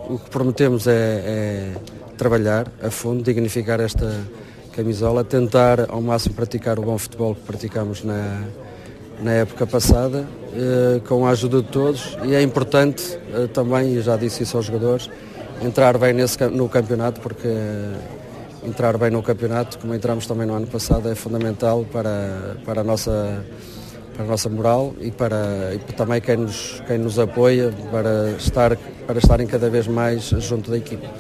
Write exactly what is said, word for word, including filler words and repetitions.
o que prometemos é, é trabalhar a fundo, dignificar esta camisola, tentar ao máximo praticar o bom futebol que praticamos na, na época passada, eh, com a ajuda de todos, e é importante eh, também, e já disse isso aos jogadores, entrar bem nesse, no campeonato, porque entrar bem no campeonato, como entramos também no ano passado, é fundamental para, para, a, nossa, para a nossa moral e para e também quem nos, quem nos apoia para, estar, para estarem cada vez mais junto da equipe.